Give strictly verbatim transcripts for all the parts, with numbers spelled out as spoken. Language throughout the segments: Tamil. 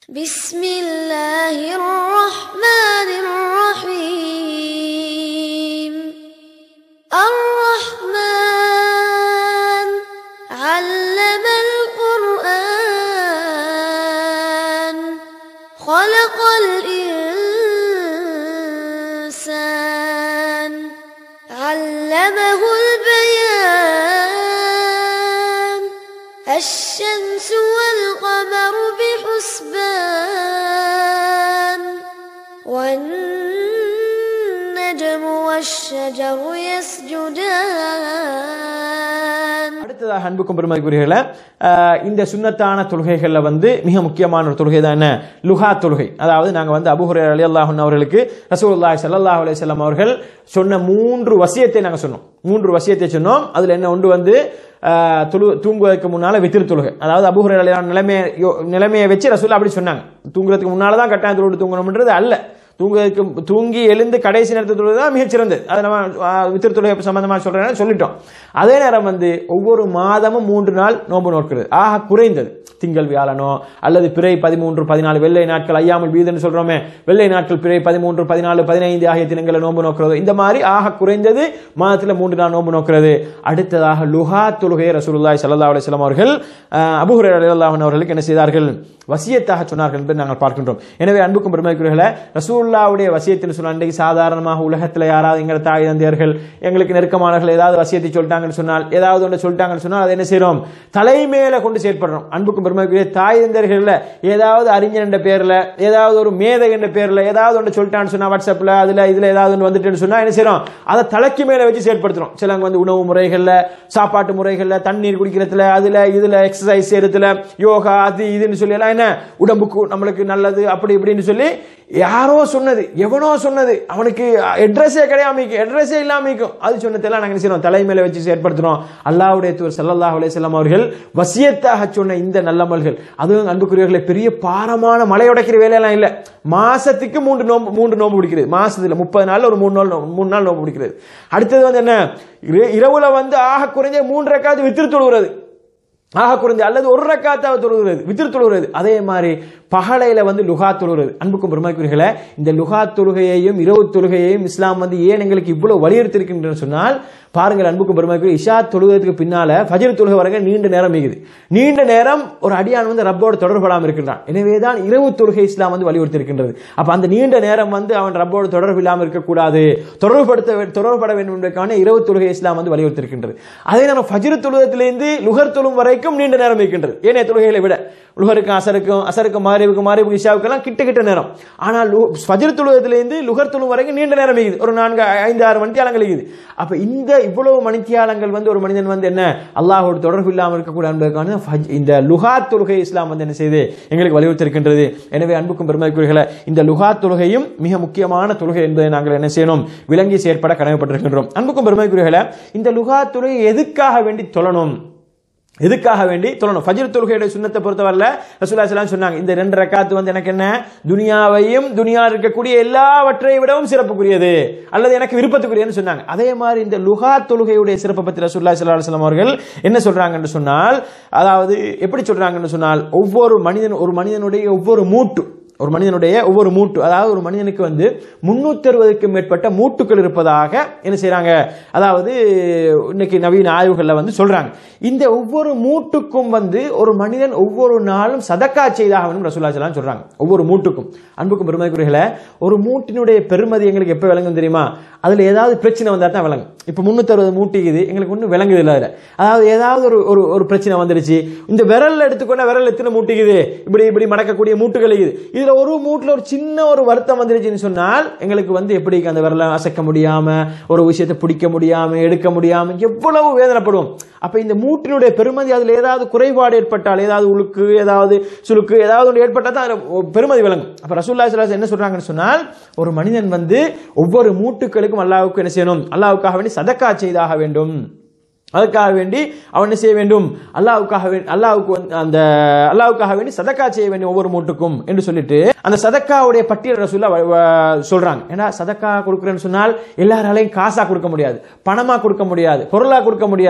பிஸ்மில்லாஹிர் ரஹ்மானிர் ரஹீம். அர்-ரஹ்மான் அல்லமல் குர்ஆன் خلقல் இன்சான் அல்லமஹுல் பயான். الشمس والقمر بحسبان والنجم والشجر يسجدان. அடுத்ததாக அன்புக்கும் பெருமதிக்குரியவர்களே, இந்த சுன்னத்தான தொழுகைகள்ல வந்து மிக முக்கியமான ஒரு தொழுகை தான் என்ன? லுஹா தொழுகை. அதாவது நாங்க வந்து அபூ ஹுரைரா ரலியல்லாஹு அன்ஹு அவர்களுக்கு ரசூலுல்லாஹி ஸல்லல்லாஹு அலைஹி வஸல்லம் அவர்கள் சொன்ன மூன்று வசியத்தை நாங்க சொன்னோம். மூன்று வசியத்தை சொன்னோம். அதுல என்ன ஒன்று வந்து தூங்குவதற்கு முன்னால வித்திர் தொழுகை. அதாவது அபூ ஹுரைரா ரலியல்லாஹு அன்ஹு நிலைமையை நிலைமையை வச்சு ரசூல் அப்படி சொன்னாங்க. தூங்குறதுக்கு முன்னால தான் கட்டாயம் தொழுது தூங்கணும்ன்றது அல்ல. தூங்குவதற்கு தூங்கி எழுந்து கடைசி நேரத்தில் தொழுது தான் மிகச்சிறந்தது. அதை நம்ம வித்திர் தொழுகை சம்பந்தமாக சொல்றேன் சொல்லிட்டோம். அதே நேரம் வந்து ஒவ்வொரு மாதமும் மூன்று நாள் நோன்பு நோக்கிறது ஆக குறைந்தது. திங்கள் வியாழனோ அல்லது பிறை பதிமூன்று பதினாலு வெள்ளை நாட்கள் ஐயாமல் வீதுன்னு சொல்றோமே, வெள்ளை நாட்கள் பிறை பதிமூன்று பதினாலு பதினைந்து ஆகிய தினங்களை நோன்பு நோக்கிறது. இந்த மாதிரி ஆக குறைந்தது மாதத்தில் மூன்று நாள் நோன்பு நோக்கிறது. அடுத்ததாக லுஹா தொழுகையை ரசூலுல்லாஹி ஸல்லல்லாஹு அலைஹி வஸல்லம் அவர்கள் அபூ ஹுரைரா ரலியல்லாஹு அன்ஹு அவர்களுக்கு என்ன செய்தார்கள்? வசியத்தாக சொன்னார்கள் என்று நாங்கள் பார்க்கின்றோம். எனவே அன்புக்கும் பெருமதிக்குரியவர்களே, ரசூலுல்லாஹ்வுடைய வசியத்தின்னு சொன்னால் இன்றைக்கு சாதாரணமாக உலகத்தில் யாராவது எங்கள் தாய் தந்தையர்கள் எங்களுக்கு நெருக்கமானவர்கள் ஏதாவது வசியத்தை சொல்லிட்டாங்கன்னு சொன்னால், ஏதாவது ஒன்று சொல்லிட்டாங்கன்னு சொன்னால் அதை என்ன செய்யறோம்? தலைமையில கொண்டு செயற்படுறோம். அன்புக்கும் பெருமதிக்குரிய தாய் தந்தையர்கள் ஏதாவது அறிஞர் என்ற பேர்ல, ஏதாவது ஒரு மேதை என்ற பேர்ல ஏதாவது ஒன்று சொல்லிட்டான்னு சொன்னா வாட்ஸ்அப்ல அதுல இதுல ஏதாவது ஒன்று வந்துட்டுன்னு சொன்னா என்ன செய்யறோம்? அதை தலைக்கு மேல வச்சு செயற்படுத்துறோம். சிலவங்க வந்து உணவு முறைகள்ல, சாப்பாட்டு முறைகள்ல, தண்ணீர் குடிக்கிறதுல, அதுல இதுல எக்ஸசைஸ் செய்யறதுல, யோகா அது இதுன்னு சொல்லி எல்லாம் என்ன உடம்புக்கு நம்மளுக்கு நல்லது அப்படி இப்படின்னு சொல்லி யாரோ சொன்னது, எவனோ சொன்னது, அவனுக்கு அட்ரஸே கிடையாம அட்ரஸே இல்லாம அது சொன்னதெல்லாம் நாங்க என்ன செய்யறோம்? தலைமையில வச்சு செயற்படுத்துறோம். அல்லாஹ்வுடைய தூதர் ஸல்லல்லாஹு அலைஹி வஸல்லம் அவர்கள் வசியத்தாக சொன்ன இந்த நல்லமல்கள், அதுவும் அன்புக்குரியவர்களே பெரிய பாரமான மலை உடைக்கிற வேலையெல்லாம் இல்ல. மாசத்துக்கு மூன்று நோம்பு மூன்று நோம்பு பிடிக்கிறது. மாசத்துல முப்பது நாள் ஒரு மூணு நாள் மூணு நாள் நோம்பு பிடிக்கிறது. அடுத்தது வந்து என்ன? இரவுல வந்து ஆக குறைஞ்ச மூன்று ரக்காத்து வித்திர் தொழுகிறது. ஆக குறைஞ்ச அல்லது ஒரு ரக்காத்தாக தொழுகிறது, வித்திர் தொழுகிறது. அதே மாதிரி பகலையில வந்து லுஹா தொழுகிறது. அன்புக்கும் பெருமதிக்குரியவர்களே, இந்த லுஹா தொழுகையையும் இரவு தொழுகையையும் இஸ்லாம் வந்து ஏன் எங்களுக்கு இவ்வளவு வலியுறுத்தி இருக்கின்றன்னு சொன்னால், பாருங்கள் அன்புக்கும் பெருமதிக்குரிய, இஷா தொழுகிறதுக்கு பின்னால ஃபஜ்ர் தொழுகை வரைக்கும் நீண்ட நேரம் மிகுது. நீண்ட நேரம் ஒரு அடியான் வந்து ரப்போடு தொடர்படாமல் இருக்கின்றான். எனவேதான் இரவு தொழுகை இஸ்லாம் வந்து வலியுறுத்தி இருக்கின்றது. அப்ப அந்த நீண்ட நேரம் வந்து அவன் ரப்போடு தொடர்பு இல்லாமல் இருக்கக்கூடாது, தொடர்புபடுத்த தொடர்புபட வேண்டும் என்பதற்கான இரவு தொழுகை இஸ்லாம் வந்து வலியுறுத்தி இருக்கின்றது. அதே நேரம் ஃபஜ்ர் தொழுகத்திலிருந்து லுஹர் தொழும் வரைக்கும் நீண்ட நேரம் இருக்கின்றது. ஏனைய தொழுகைகளை விட லுஹருக்கும் அசருக்கும் அசருக்கும் மாரிவுக்கும் மாரிவுக்கும் இஷாவுக்கு எல்லாம் கிட்ட கிட்ட நேரம். ஆனால் ஃபஜ்ர் தொழுவதிலிருந்து லுஹர் தொழும் வரைக்கும் நீண்ட நேரம் இருக்குது. ஒரு நான்கு ஐந்து ஆறு மணித்தியாலங்கள் இருக்குது. அப்ப இந்த இவ்வளவு மணித்தியாலங்கள் வந்து ஒரு மனிதன் வந்து என்ன அல்லாஹோடு தொடர்பு இல்லாமல் இருக்கக்கூடாது என்பதற்கான இந்த லுஹா தொழுகை இஸ்லாம் வந்து என்ன செய்து எங்களுக்கு வலியுறுத்தி இருக்கின்றது. எனவே அன்புக்கும் பெருமதிக்குரியவர்களே, இந்த லுஹா தொழுகையும் மிக முக்கியமான தொழுகை என்பதை நாங்கள் என்ன செய்யணும்? விளங்கி செயற்பட கடமைப்பட்டிருக்கின்றோம். அன்புக்கும் பெருமதிக்குரியவர்களே, இந்த லுஹா தொழுகை எதுக்காக வேண்டி தொழணும்? எதுக்காக வேண்டி தொழணும்? ஃபஜ்ர் தொழுகையுடைய சுன்னத்தை பொறுத்தவரையில ரசூலுல்லாஹி ஸல்லல்லாஹு அலைஹி வஸல்லம் சொன்னாங்க, இந்த ரெண்டு ரக்காத்து வந்து எனக்கு என்ன துனியாவையும் துனியா இருக்கக்கூடிய எல்லாவற்றை விடவும் சிறப்புக்குரியது அல்லது எனக்கு விருப்பத்துக்குரியன்னு சொன்னாங்க. அதே மாதிரி இந்த லுஹா தொழுகையுடைய சிறப்பை பற்றி ரசூலுல்லாஹி ஸல்லல்லாஹு அலைஹி வஸல்லம் அவர்கள் என்ன சொல்றாங்கன்னு சொன்னால், அதாவது எப்படி சொல்றாங்கன்னு சொன்னால், ஒவ்வொரு மனிதன் ஒரு மனிதனுடைய ஒவ்வொரு மூட்டு ஒரு மனிதனுடைய ஒவ்வொரு மூட்டு, அதாவது ஒரு மனிதனுக்கு வந்து முன்னூத்தி அறுபதுக்கும் மேற்பட்ட மூட்டுகள் இருப்பதாக என்ன செய்யறாங்க, அதாவது இன்னைக்கு நவீன ஆய்வுகள்ல வந்து சொல்றாங்க. இந்த ஒவ்வொரு மூட்டுக்கும் வந்து ஒரு மனிதன் ஒவ்வொரு நாளும் சதக்கா செய்தாக ரசூலுல்லாஹி ஸல்லல்லாஹு அலைஹி வஸல்லம் சொல்றாங்க. ஒவ்வொரு மூட்டுக்கும். அன்புக்கும் பெருமதிக்குரியவர்களே, ஒரு மூட்டினுடைய பெருமதி எங்களுக்கு எப்ப விளங்கும் தெரியுமா? அதுல ஏதாவது பிரச்சனை வந்தா தான் விளங்கும். இப்ப முன்னூத்தி அறுபது மூட்டிக்குது, எங்களுக்கு ஒன்றும் விளங்குது இல்லை. அதுல அதாவது ஏதாவது ஒரு ஒரு பிரச்சனை வந்துருச்சு. இந்த விரல் எடுத்துக்கொண்ட விரல் எத்தனை மூட்டிக்குது, இப்படி இப்படி மடக்கக்கூடிய மூட்டுகள் இருக்குது. இதுல ஒரு மூட்டுல ஒரு சின்ன ஒரு வருத்தம் வந்துருச்சுன்னு சொன்னால் எங்களுக்கு வந்து எப்படி அந்த விரலை அசைக்க முடியாம, ஒரு விஷயத்தை பிடிக்க முடியாம, எடுக்க முடியாம எவ்வளவு வேதனைப்படுவோம். அப்ப இந்த மூட்டினுடைய பெருமதி, அதுல ஏதாவது குறைபாடு ஏற்பட்டால், ஏதாவது உழுக்கு, ஏதாவது சுழுக்கு, ஏதாவது ஒன்று ஏற்பட்டால் தான் பெருமதி விளங்கும். அப்ப ரசூலுல்லாஹி ஸல்லல்லாஹு அலைஹி வஸல்லம் என்ன சொல்றாங்கன்னு சொன்னால், ஒரு மனிதன் வந்து ஒவ்வொரு மூட்டுகளுக்கும் அல்லாஹ்வுக்கு என்ன செய்யணும்? அல்லாஹ்வுக்காக வேண்டி சதக்கா செய்தாக வேண்டும். அதுக்காக வேண்டி அவன் என்ன செய்ய வேண்டும்? அல்லாஹ்வுக்காக வேண்டி அல்லாஹ்வுக்கு அந்த அல்லாஹ்வுக்காக வேண்டி சதக்கா செய்ய வேண்டும் ஒவ்வொரு மூட்டுக்கும் என்று சொல்லிட்டு அந்த சதக்காவுடைய பட்டியல் ரசூலுல்லாஹ் சொல்றாங்க. ஏன்னா சதக்கா கொடுக்குறேன்னு சொன்னால் எல்லாராலையும் காசா கொடுக்க முடியாது, பணமா கொடுக்க முடியாது, பொருளா கொடுக்க முடியாது.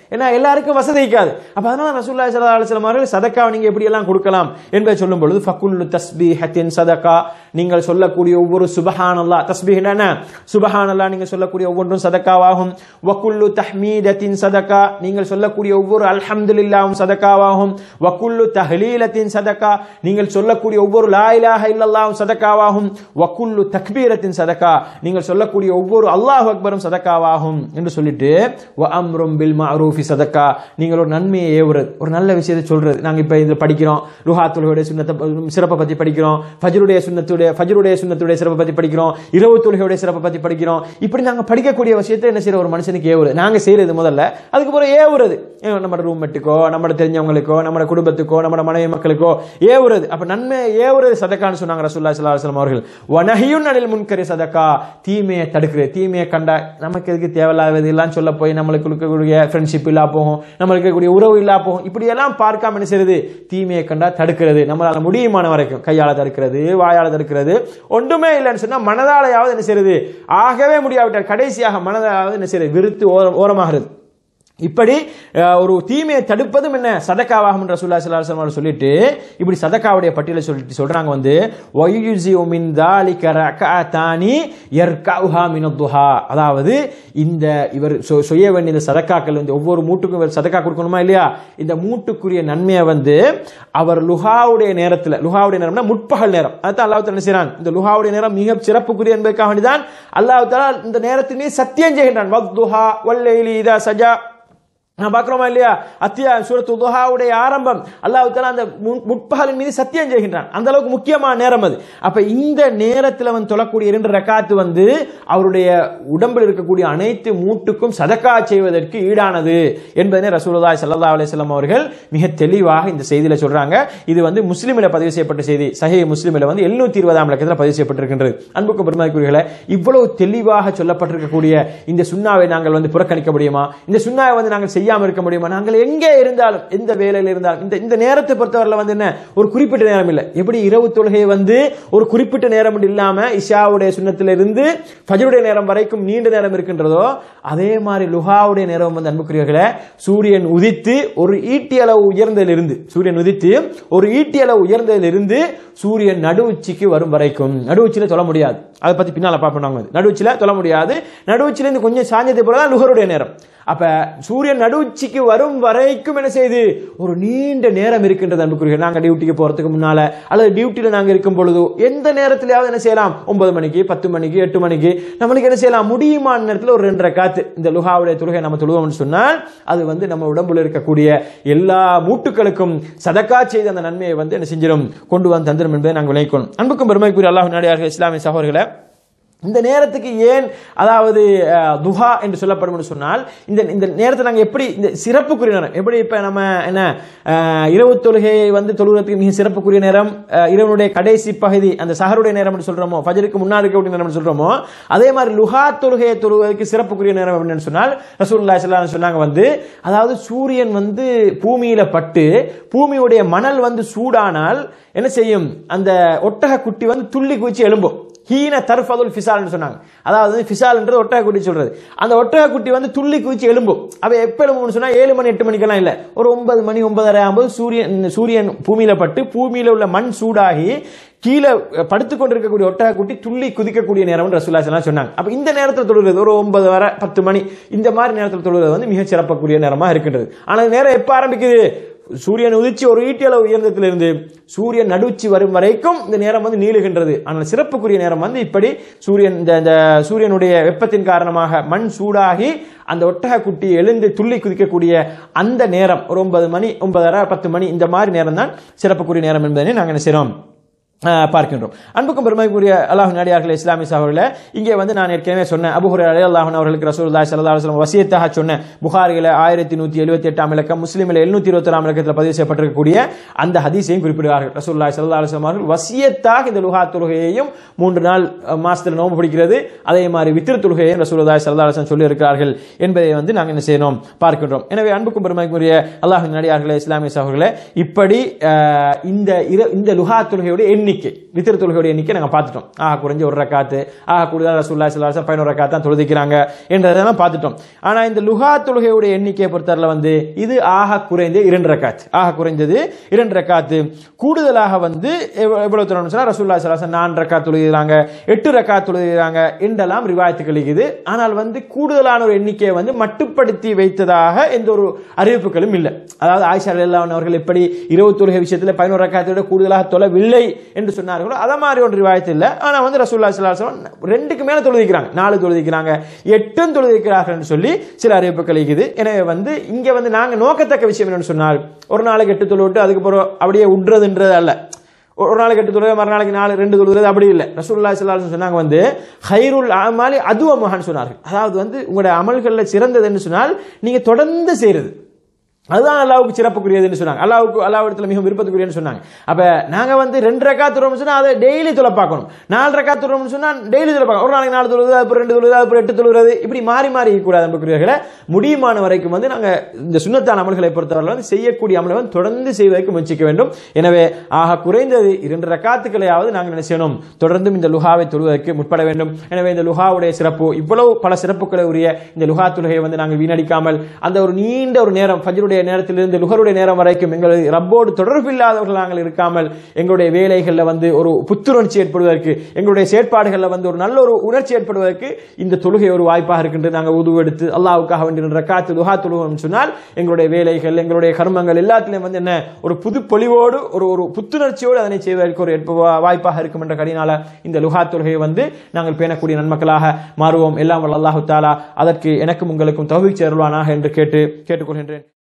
ஏன்னா எல்லாருக்கும் வசதி இருக்காது. அப்ப அதனால ரசூலுல்லாஹி ஸல்லல்லாஹு அலைஹி வஸல்லம் அவர்கள் சதக்காவை நீங்க எப்படி எல்லாம் கொடுக்கலாம் என்பதை சொல்லும் பொழுது ஃபகுல்லு தஸ்பீஹத்தின் சதகா, நீங்கள் சொல்லக்கூடிய ஒவ்வொரு சுப்ஹானல்லாஹ், தஸ்பீஹ் என்ன சுப்ஹானல்லாஹ், நீங்க சொல்லக்கூடிய ஒவ்வொன்றும் சதக்காவாகும். வகுல்லு தஹ்மீதத்தின் சதகா, நீங்கள் சொல்லக்கூடிய ஒவ்வொரு அல்ஹம்துலில்லாஹும் சதக்காவாகும். வகுல்லு தஹ்லீலத்தின் சதகா, நீங்கள் சொல்லக்கூடிய ஒவ்வொரு லா இலாஹ இல்லல்லாஹும் சதக்காவாகும். வகுல்லு தக்பீரத்தின் சதகா, நீங்கள் சொல்லக்கூடிய ஒவ்வொரு அல்லாஹு அக்பரும் சதக்காவாகும் என்று சொல்லிட்டு வ அம்ரும் பில் மஅரூஃபி சதகா, நீங்கள் ஒரு நன்மையை ஏவுறது, ஒரு நல்ல விஷயத்தை சொல்றது. நாங்க இப்ப இதுல படிக்கிறோம், லுஹா தொழுகையுடைய சுன்னத்தை சிறப்பை பத்தி படிக்கிறோம், ஃபஜ்ருடைய சுன்னத்துடைய ஃபஜ்ருடைய சுன்னத்துடைய சிறப்பை பத்தி படிக்கிறோம், இரவு தொழுகையுடைய சிறப்பை பத்தி படிக்கிறோம். இப்படி நாங்க படிக்கக்கூடிய விஷயத்தை என்ன செய்யற ஒரு மனுஷனுக்கு ஏவுறது, நாங்க செய்யறது முதல்ல, அதுக்கப்புறம் ஏவுறது நம்ம ரூம்மேட்டுக்கோ, நம்ம தெரிஞ்சவங்களுக்கோ, நம்ம குடும்பத்துக்கோ, நம்ம மனைவி மக்களுக்கோ ஏவுறது. அப்ப நன்மை ஏவுறது சதக்கான்னு சொன்னாங்க ரசூலுல்லாஹி ஸல்லல்லாஹு அலைஹி வஸல்லம் அவர்கள். வநஹியுன் அனில் முன்கரி சதகா, தீமையை தடுக்கிறது. தீமையை கண்டா நமக்கு எதுக்கு தேவையில்லாதது எல்லாம் சொல்ல போய் நம்மளுக்கு இருக்கக்கூடிய ஃப்ரெண்ட்ஷிப் இல்லா போகும், நம்மளுக்கு இருக்கக்கூடிய உறவு இல்லா போகும். இப்படி எல்லாம் பார்க்காம என்ன செய்யறது, தீமையை கண்டா தடுக்கிறது. நம்மளால முடியுமான வரைக்கும் கையால தடுக்கிறது, வாயால தடுக்கிறது. ஒன்றுமே இல்லைன்னு சொன்னா மனதாலையாவது என்ன செய்யறது, ஆகவே முடியாவிட்டால் கடைசியாக மனதாலாவது என்ன செய்யறது, விருத்து ஓரமாகிறது. இப்படி ஒரு தீமையை தடுப்பதும் என்ன சதக்காவாகும் என்று ரசூலுல்லாஹி ஸல்லல்லாஹு அலைஹி வஸல்லம் சொல்லிட்டு இப்படி சதக்காவுடைய பட்டியலை சொல்லிட்டு சொல்றாங்க வந்து வயுஸிஉ மின் தாலிக ரகஅதானி யர்கஉஹா மின் துஹா, அதாவது இந்த இவர் செய்ய வேண்டிய இந்த சதக்காக்கள் வந்து ஒவ்வொரு மூட்டுக்கும் இவர் சதக்கா கொடுக்கணுமா இல்லையா, இந்த மூட்டுக்குரிய நன்மையை வந்து அவர் லுஹாவுடைய நேரத்தில், லுஹாவுடைய நேரம்னா முற்பகல் நேரம், அதான் அல்லாஹ் தஆலா என்ன செய்றான், இந்த லுஹாவுடைய நேரம் மிக சிறப்புக்குரிய என்பதற்காக வேண்டிதான் அல்லாஹ் தஆலா இந்த நேரத்தின் மீது சத்தியம் செய்கின்றான். வத்துஹா வல்லைலி இதா சஜா, நான் பார்க்கிறோமா இல்லையா, அத்தியா சூரத்து துஹாவுடைய ஆரம்பம் அல்லாஹ் தஆலா அந்த முற்பகலின் மீது சத்தியம் செய்கின்றான். அந்த அளவுக்கு முக்கியமான நேரம் அது. அப்ப இந்த நேரத்தில் அவன் தொழக்கூடிய இரண்டு ரக்காத்து வந்து அவருடைய உடம்பில் இருக்கக்கூடிய அனைத்து மூட்டுக்கும் சதக்கா செய்வதற்கு ஈடானது என்பதனை ரசூலுல்லாஹி ஸல்லல்லாஹு அலைஹி வஸல்லம் அவர்கள் மிக தெளிவாக இந்த செய்தியில சொல்றாங்க. இது வந்து முஸ்லிமில பதிவு செய்யப்பட்ட செய்தி, சஹீஹ் முஸ்லிமில வந்து எழுநூத்தி இருபதாம் இலக்கத்தில் பதிவு செய்யப்பட்டிருக்கின்றது. அன்புக்கும் பெருமதிக்குரியவர்களே, இவ்வளவு தெளிவாக சொல்லப்பட்டிருக்கக்கூடிய இந்த சுன்னாவை நாங்கள் வந்து புறக்கணிக்க முடியுமா? இந்த சுன்னாவை வந்து நாங்கள் செய்ய இருக்க முடியுமா? நாங்கள் எங்கே இருந்தாலும், எந்த வேலையில் இருந்தாலும், இந்த இந்த நேரத்தை பொறுத்தவரை வந்து என்ன ஒரு குறிப்பிட்ட நேரம் இல்லை. எப்படி இரவு தொழுகை வந்து ஒரு குறிப்பிட்ட நேரம் இல்லாம இஷாவுடைய சுன்னத்திலிருந்து ஃபஜ்ருடைய நேரம் வரைக்கும் நீண்ட நேரம் இருக்கின்றதோ, அதே மாதிரி லுஹாவுடைய நேரம் வந்து அன்புக்குரியவர்களே, சூரியன் உதித்து ஒரு ஈட்டி அளவு உயர்ந்ததிலிருந்து சூரியன் உதித்து ஒரு ஈட்டி அளவு உயர்ந்ததிலிருந்து சூரியன் நடு உச்சிக்கு வரும் வரைக்கும், நடு உச்சியில தொழ முடியாது, அதை பத்தி பின்னால பார்ப்போம். நடுவுச்சில தொழ முடியாது, நடுவுச்சிலிருந்து கொஞ்சம் சாஞ்சதை போலதான் லுஹருடைய நேரம். அப்ப சூரியன் நடுவுச்சிக்கு வரும் வரைக்கும் என்ன செய்யுது, ஒரு நீண்ட நேரம் இருக்கின்றது அன்புக்குரியவர்களே. நாங்க டியூட்டிக்கு போறதுக்கு முன்னால அல்லது டியூட்டியில நாங்க இருக்கும் பொழுது எந்த நேரத்திலேயாவது என்ன செய்யலாம், ஒன்பது மணிக்கு பத்து மணிக்கு எட்டு மணிக்கு நம்மளுக்கு என்ன செய்யலாம், முடியுமான நேரத்தில் ஒரு ரெண்டரை காத்து இந்த லுஹாவுடைய தொழுகை நம்ம தொழுவோம்னு சொன்னால் அது வந்து நம்ம உடம்புல இருக்கக்கூடிய எல்லா மூட்டுகளுக்கும் சதக்கா செய்த அந்த நன்மையை வந்து என்ன செஞ்சிடும், கொண்டு வந்து தந்திரம் என்பதை நாங்கள் விளைக்கணும். அன்புக்கும் பெருமைக்குரிய அல்லாஹ் நாடியார்கள் இஸ்லாமிய சகோதரர்களே, இந்த நேரத்துக்கு ஏன் அதாவது துஹா என்று சொல்லப்படும் சொன்னால், இந்த இந்த நேரத்தை நாங்கள் எப்படி இந்த சிறப்புக்குரிய நேரம், எப்படி இப்ப நம்ம என்ன இரவு தொழுகையை வந்து தொழுகிறதுக்கு மிக சிறப்புக்குரிய நேரம் இரவனுடைய கடைசி பகுதி அந்த சஹருடைய நேரம் என்று சொல்றோமோ, ஃபஜ்ருக்கு முன்னாடி இருக்கக்கூடிய நேரம் சொல்றோமோ, அதே மாதிரி லுஹா தொழுகையை தொழுவதற்கு சிறப்புக்குரிய நேரம் அப்படின்னு சொன்னால் ரசூலுல்லாஹி ஸல்லல்லாஹு அலைஹி வஸல்லம் சொன்னாங்க வந்து, அதாவது சூரியன் வந்து பூமியில பட்டு பூமியுடைய மணல் வந்து சூடானால் என்ன செய்யும், அந்த ஒட்டக குட்டி வந்து துள்ளி குதிச்சு எழும்பும். ஹீன தர்ஃபதுல் ஃபிசால் சொன்னாங்க. அதாவது ஃபிசால் என்றது ஒட்டக குட்டி சொல்றது. அந்த ஒட்டக குட்டி வந்து துள்ளி குதிச்சு எழும்பும். அவ எப்ப எழும்பும்னு சொன்னா ஏழு மணி எட்டு மணிக்கெல்லாம் இல்ல, ஒரு ஒன்பது மணி ஒன்பதரை ஆகும்போது சூரியன் சூரியன் பூமியில பட்டு பூமியில உள்ள மண் சூடாகி கீழே படுத்துக் கொண்டிருக்கக்கூடிய ஒட்டக குட்டி துள்ளி குதிக்கக்கூடிய நேரம் ரசூலுல்லாஹி ஸல்லல்லாஹு அலைஹி வஸல்லம் சொன்னாங்க. அப்ப இந்த நேரத்தில் தொழுகிறது ஒரு ஒன்பது வரை பத்து மணி இந்த மாதிரி நேரத்தில் தொழுகிறது வந்து மிக சிறப்புக்குரிய நேரமா இருக்கின்றது. ஆனா நேரம் எப்ப ஆரம்பிக்குது, சூரியன் உதிச்சு ஒரு ஈட்டி அளவு உயர்ந்தத்திலிருந்து சூரியன் நடுச்சி வரும் வரைக்கும் இந்த நேரம் வந்து நீளுகின்றது. ஆனால் சிறப்புக்குரிய நேரம் வந்து இப்படி சூரியன் இந்த சூரியனுடைய வெப்பத்தின் காரணமாக மண் சூடாகி அந்த ஒட்டக குட்டி எழுந்து துள்ளி குதிக்கக்கூடிய அந்த நேரம் ஒரு ஒன்பது மணி ஒன்பதரை பத்து மணி இந்த மாதிரி நேரம் தான் சிறப்புக்குரிய நேரம் என்பதை நாங்கள் என்ன செய்றோம் பார்க்கின்றோம். அன்புக்கும் பெருமைக்குரிய அல்லாஹ் நாடியார்களே, இஸ்லாமிய சகோதரர்களே, இங்கே வந்து நான் ஏற்கனவே சொன்னேன், அபூ ஹுரைரா ரலியல்லாஹு அன்ஹு அவர்களுக்கு ரசூலுல்லாஹி ஸல்லல்லாஹு அலைஹி வஸல்லம் வசியத்தாக சொன்ன புகாரில ஆயிரத்தி நூத்தி எழுபத்தி எட்டாம் இலக்கம், முஸ்லிமில் எழுநூத்தி இருபத்தி ஆறாம் இலக்கத்தில் பதிவு செய்யப்பட்டிருக்கக்கூடிய அந்த ஹதீஸையும் குறிப்பிடுகிறார்கள். ரசூலுல்லாஹி ஸல்லல்லாஹு அலைஹி வஸல்லம் அவர்கள் வசியத்தாக இந்த லுஹா தொழுகையையும் மூன்று நாள் மாசத்தில் நோன்பு பிடிக்கிறது, அதே மாதிரி வித்ர் தொழுகையையும் ரசூலுல்லாஹி ஸல்லல்லாஹு அலைஹி வஸல்லம் சொல்லி இருக்கிறார்கள் என்பதை வந்து நாங்கள் என்ன செய்யணும் பார்க்கின்றோம். எனவே அன்புக்கும் பெருமைக்குரிய அல்லாஹ் நாடியார்களே, இஸ்லாமிய சகோதரர்களே, இப்படி இந்த இந்த லுஹா தொழுகையுடைய எண்ணி எண்ணிக்கை வித்திர் தொழுகையுடைய எண்ணிக்கை நாங்கள் பார்த்துட்டோம். ஆக குறைஞ்ச ஒரு ரக்காத்து, ஆக கூடுதல் ரசூலுல்லாஹி ஸல்லல்லாஹு அலைஹி வஸல்லம் பதினோரு ரக்காத் தான் தொழுதிக்கிறாங்க என்றதெல்லாம் பார்த்துட்டோம். ஆனால் இந்த லுஹா தொழுகையுடைய எண்ணிக்கையை பொறுத்தவரை வந்து இது ஆக குறைந்த இரண்டு ரக்காத், ஆக குறைந்தது இரண்டு ரக்காத்து. கூடுதலாக வந்து எவ்வளவு தொழணும் சொன்னா ரசூலுல்லாஹி ஸல்லல்லாஹு அலைஹி வஸல்லம் நான்கு ரக்காத் தொழுகிறாங்க, எட்டு ரக்காத் தொழுகிறாங்க என்றெல்லாம் ரிவாயத்துகள் இருக்குது. ஆனால் வந்து கூடுதலான ஒரு எண்ணிக்கையை வந்து மட்டுப்படுத்தி வைத்ததாக எந்த ஒரு அறிவிப்புகளும் இல்லை. அதாவது ஆயிஷா ரலியல்லாஹு அன்ஹா அவர்கள் எப்படி இரவு தொழுகை விஷயத்தில் பதினோரு ரக்காத்தை விட கூடுதலாக தொழவில்லை என்று சொன்னார்களோ அத மாதிரி ஒரு ரிவாயத்து இல்லை. ஆனா வந்து ரசூலுல்லாஹி ஸல்லல்லாஹு அலைஹி வஸல்லம் ரெண்டுக்கு மேல தொழுதிக்கிறாங்க, நாலு தொழுதிக்கிறாங்க, எட்டும் தொழுதிக்கிறார்கள் என்று சொல்லி சில அறிவிப்புகள் இருக்குது. எனவே வந்து இங்க வந்து நாங்க நோக்கத்தக்க விஷயம் என்னன்னு சொன்னால் ஒரு நாளைக்கு எட்டு தொழுவிட்டு அதுக்கப்புறம் அப்படியே உட்றதுன்றது அல்ல. ஒரு நாளைக்கு எட்டு தொழுவது மறுநாளைக்கு நாலு ரெண்டு தொழுவது அப்படி இல்லை. ரசூலுல்லாஹி ஸல்லல்லாஹு அலைஹி வஸல்லம் சொன்னாங்க வந்து ஹைருல் அமாலி அதுவமஹான்னு சொன்னார்கள். அதாவது வந்து உங்களுடைய அமல்கள்ல சிறந்தது என்று சொன்னால் நீங்க தொடர்ந்து செய்யறது, அதுதான் அல்லாஹ்வுக்கு சிறப்புக்குரியதுன்னு சொன்னாங்க. அல்லாஹ்வுக்கு அல்லாஹ் இடத்துல மிகவும் விருப்பத்துக்குரியன்னு சொன்னாங்க. அப்ப நாங்க வந்து ரெண்டு ரக்காத் தொழுவோம்னு சொன்னா அதை டெய்லி தொலை பார்க்கணும். நாலு ரக்காத் தொழுவோம்னு சொன்னா டெய்லி தொலை பார்க்கணும். ஒரு நாளைக்கு நாலு தொழுவது, அப்புறம் ரெண்டு தொழுவது, அப்புறம் எட்டு தொழுவது, இப்படி மாறி மாறி கூடாது. அன்புக்குரியவர்களே, முடியுமான வரைக்கும் வந்து நாங்க இந்த சுன்னத்தான அமல்களை பொறுத்தவரை வந்து செய்யக்கூடிய அமலை வந்து தொடர்ந்து செய்வதற்கு முயற்சிக்க வேண்டும். எனவே ஆக குறைந்தது இரண்டு ரக்காத்துக்களையாவது நாங்கள் என்ன செய்யணும், தொடர்ந்தும் இந்த லுஹாவை தொழுவதற்கு முற்பட வேண்டும். எனவே இந்த லுஹாவுடைய சிறப்பு இவ்வளவு பல சிறப்புகளை உரிய இந்த லுஹா தொழுகையை வந்து நாங்கள் வீணடிக்காமல் அந்த ஒரு நீண்ட ஒரு நேரம் ஃபஜ்ருடைய நேரத்திலிருந்து லுஹருடைய நேரம் வரைக்கும் எங்கள் ரப்போடு தொடர்பு இல்லாதவர்கள் நாங்கள் இருக்காமல் எங்களுடைய வேலைகளில் வந்து ஒரு புத்துணர்ச்சி ஏற்படுவதற்கு, எங்களுடைய செயற்பாடுகளில் வந்து ஒரு நல்ல ஒரு உணர்ச்சி ஏற்படுவதற்கு இந்த தொழுகை ஒரு வாய்ப்பாக இருக்கின்றது. நாங்கள் உது எடுத்து அல்லாஹ்வுக்காக வேண்டிய ரக்காத்து லுஹா தொழுவோம் சொன்னால் எங்களுடைய வேலைகள், எங்களுடைய கர்மங்கள் எல்லாத்திலையும் வந்து என்ன ஒரு புது பொலிவோடு ஒரு ஒரு புத்துணர்ச்சியோடு அதனை செய்வதற்கு ஒரு வாய்ப்பாக இருக்கும் என்ற கடினால இந்த லுஹா தொழுகையை வந்து நாங்கள் பேணக்கூடிய நன்மக்களாக மாறுவோம். எல்லாம் வல்ல அல்லாஹ் தஆலா அதற்கு எனக்கும் உங்களுக்கும் தௌஃபீக் செய்வானாக என்று கேட்டு கேட்டுக்கொள்கின்றேன்.